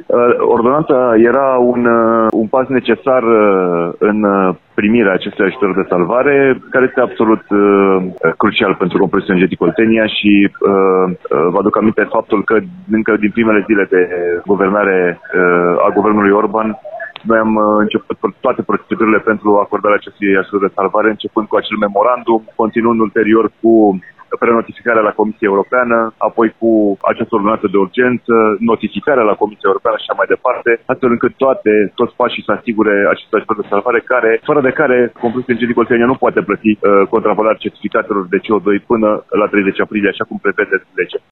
Ordonanța era un pas necesar în primirea acestui ajutor de salvare, care este absolut crucial pentru Complexul Energetic Oltenia și vă aduc aminte faptul că încă din primele zile de guvernare a guvernului Orban, noi am început toate procedurile pentru acordarea acestui ajutor de salvare, începând cu acel memorandum, continuând ulterior cu prenotificarea la Comisia Europeană, apoi cu această ordonanță de urgență, notificarea la Comisia Europeană și așa mai departe, astfel încât toți pașii să asigure acest ajutor de salvare, fără de care Complexul Energetic Oltenia nu poate plăti contravalarea certificatelor de CO2 până la 30 aprilie, așa cum prevede legea.